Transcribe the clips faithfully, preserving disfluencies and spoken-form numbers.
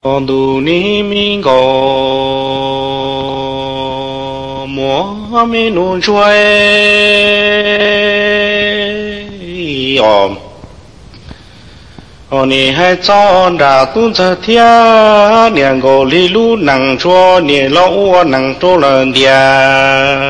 望度你明个莫没弄追哦。哦，你还早打肚子天，两个里路能做，你老我能做人的。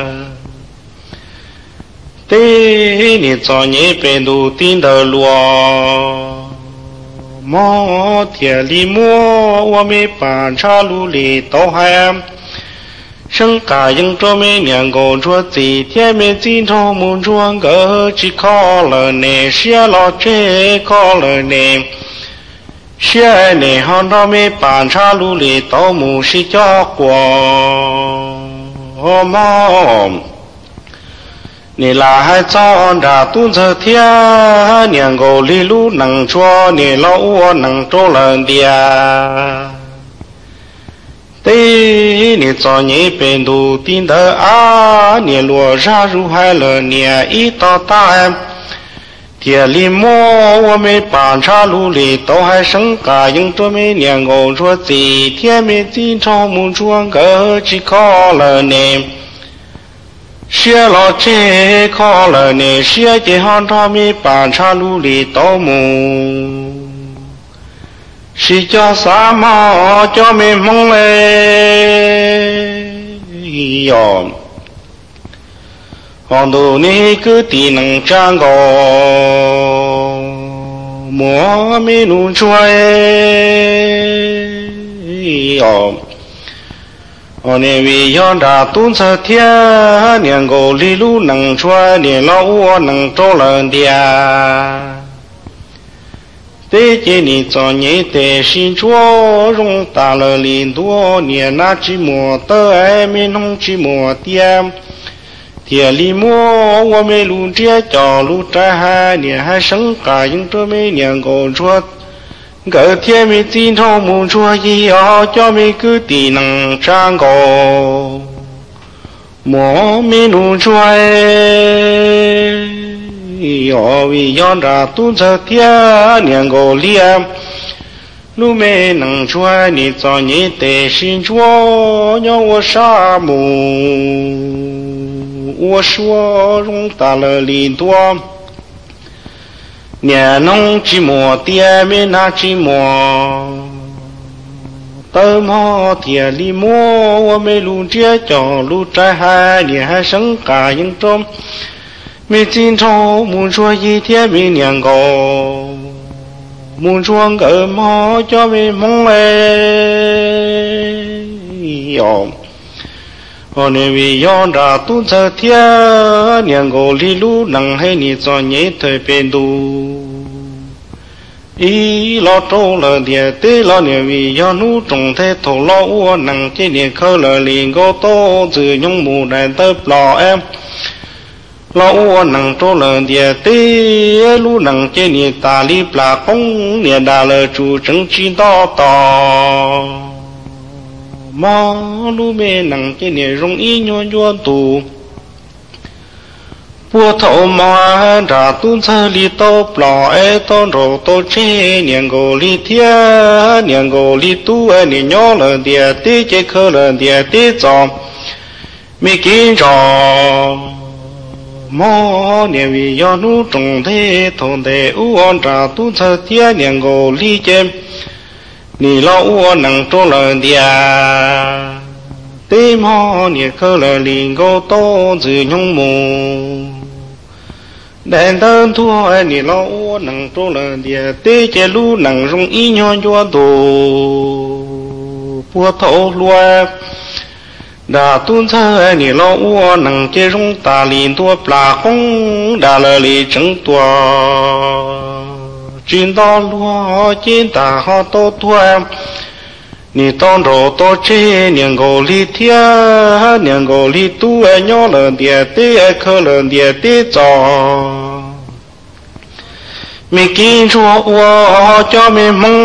对，你早你变都顶得落，莫天里莫我没办茶路里都还。生家应做没两个做几天没经常木装个只考了呢，写了这考了呢，写呢行到没办茶路里都木是叫过，么？你拉还早着肚子天，两个里路能做，你老我能做人的。对，你早年变都顶得啊，你落下入海了，你一到大天里莫我没办茶路里都还生家应着没两个说几天没经常木装个只考了呢，写了这考了呢，写几行着没办茶路里都木。是叫啥嘛？叫没梦嘞哟！望到你个地能长个，莫没弄出来哟！我那为养大肚子天，两个里路能穿，你老我能做人的。对见你早年的心着容大了零多年那寂寞的爱没弄寂寞点天里莫我没路这叫路在海你还生家应着没两个说个天没经常木说也要叫没个地能长高莫没路说要为养着肚子天两个脸，路没能穿你早年的心着，让我啥木？我说容大了里多，年农寂寞点没那寂寞，等么天里莫我没路这叫路在海，你还生家应着。没经常木说一天没两个，木说个毛叫没梦哎哟，我那为养着肚子天，两个里路能ให้你早年特别多，一老走了点，对了年为养奴种的头老我能给你扣了两个刀子用木来的老哎。老我能做人的对路能给你打理不拉公你打了主正知道道马路没能给你容易扭扭肚波头马扎肚子里都不拉爱当肉都吃两个里天两个里肚爱你扭了的对这可了的对早没跟着莫年为养奴种的同的乌王扎肚子天两个理解你老我能做人的对莫你可了两个刀子用木难等多你老我能做人的对这路能容易养脚多波头乱那肚子你老我能给容大林多不拉红大了里真多见到罗见大好多多你当着多这两个里天两个里都爱鸟了的的爱可了的的早没跟着我叫没梦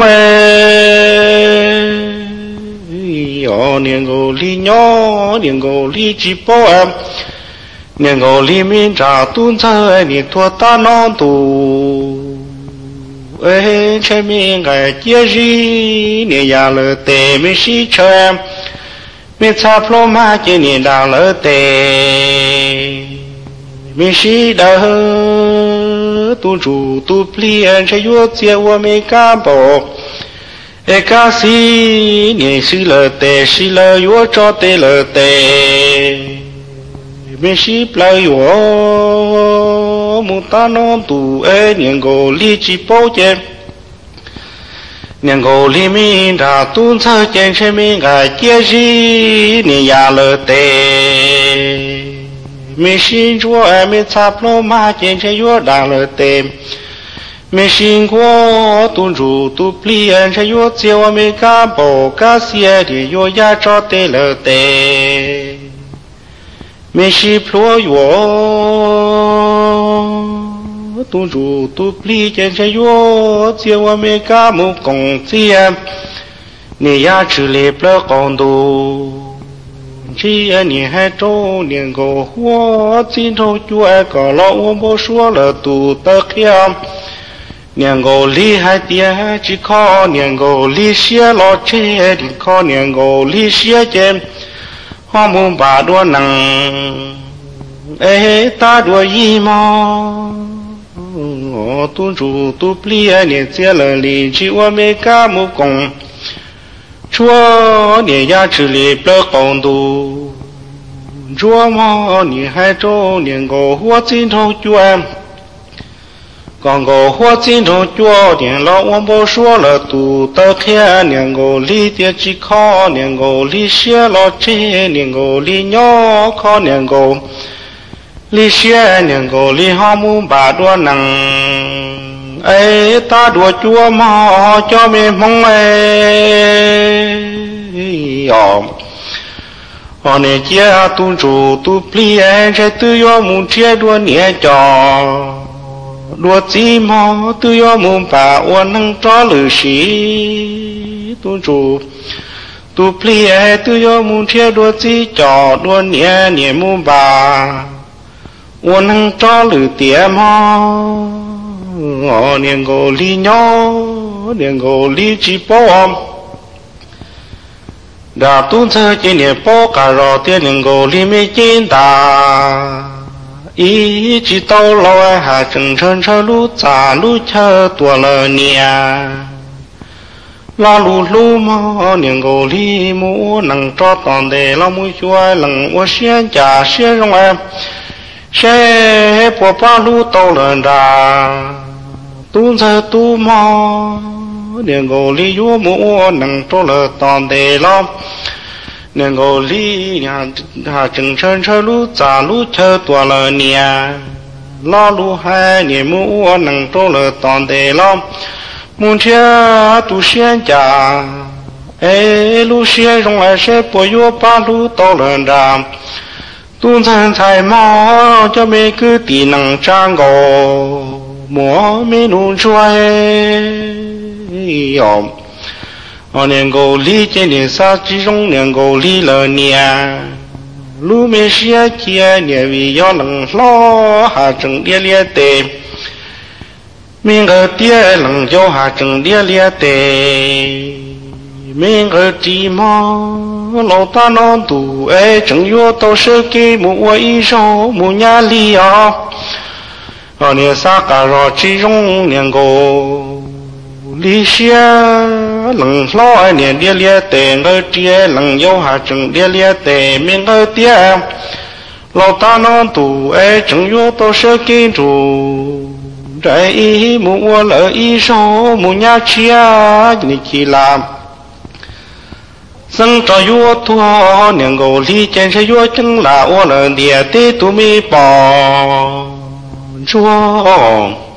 哎哟，两个里鸟，两个里鸡包啊，两个里面扎肚子，你多大脑肚， ê che mi cái chia gì nè ya lơ tê mi si chơi mi cha plo ma che nè đào lơ tê mi si đào tu chủ tu pli an che yo chia wo mi ca bộ ê ca si nè si lơ tê si lơ yo cho tê lơ tê mi si play yo mu ta non tu ê niệm go li chi po che niệm go li mi da tu cha chen che mi ga chia ji ni ya le te mi xin chúa em mi cha plo ma chen che yo da le te mi xin qua tu ru tu pli en che yo chiao mi ca bo ca xie di yo ya cho te le te mi si plo yo tu ru tu pli chen che yo chiao mi ca mu kong chia ni ya chi le plo kong du chỉ anh nhỉ hai trâu niệm cổ hoa chín trâu chúa có lo uống bố xua là tụ tơ kia niệm cổ li hai tia chỉ có niệm cổ li xia lo chế thì có niệm cổ li xia chế hoa muốn bà đua nằng ê ta đua y mò tu chủ tu pli anh niệm chia lời li chỉ qua mê ca mu cùng chúa niệm ya chỉ li bơ công tu chúa mò niệm hai trâu niệm cổ hoa chín trâu chúa còn cổ hoa chín trâu chúa niệm lo uống bố xua là tụ tơ kia niệm cổ li tiệt chỉ khó niệm cổ li xia lo chế niệm cổ li nhỏ khó niệm cổ li xia niệm cổ li hoa mu bà đua nằng ê ta đùa chúa mò cho mê mong ê ồ họ nè chia tu chủ tu pli ê che tu yo mu chia đua nhẹ trò đua chi mò tu yo mu bà uan năng cho lử sĩ tu chủ tu pli ê tu yo mu chia đua chi trò đua nhẹ nhẹ mu bà uan năng cho lử tía mò họ niệm cổ li nhỏ niệm cổ li chỉ po đã tu sơ chỉ niệm po cả rồi tiền niệm cổ li mấy chín ta ý chỉ tao lo hà chân chân chân lu cha lu chờ tua lơ nia lo lu lu mò niệm cổ li mu nằng cho toàn đề lo mũi chua lằng uo xiên trà xiên rong em xe po pa lu tao lợn đà tu sơ tu mò niệm cổ li yo mu nằng cho lơ toàn đề lo niệm cổ li nhà hà chân chân chân lu cha lu chờ tua lơ nia lo lu hai niệm mu nằng cho lơ toàn đề lo muốn chia tu xiên trà ê lu xiên rong ai xe po yo pa lu tao lợn đà tu thân thầy mò cho mê cứ tì năng trang gồ múa mê nụ chuối ổm ở niệm gồ li trên niệm sa chỉ trong niệm gồ li lờ nia lu mê xia chia niệm vì do năng lo hà trừng đĩa lia tê mình ở tia năng do hà trừng đĩa lia tê mình ở chỉ mò lâu ta non tu ê chẳng yo tao sơ kê mu ai số mu nhà li à ở nhà sa cả rồi chỉ trong niệm cổ li xia lằng lo ai niệm đĩa lia tề ngơ tia lằng yo hà chẳng đĩa lia tề mình ở tia lâu ta non tu ê chẳng yo tao sơ kê tu trái ý mu lỡ ý số mu nhà chia ni chi làm sân cho vua thua niệm cổ li chen sẽ vua chân là ô lần địa tê tu mi bỏ chúa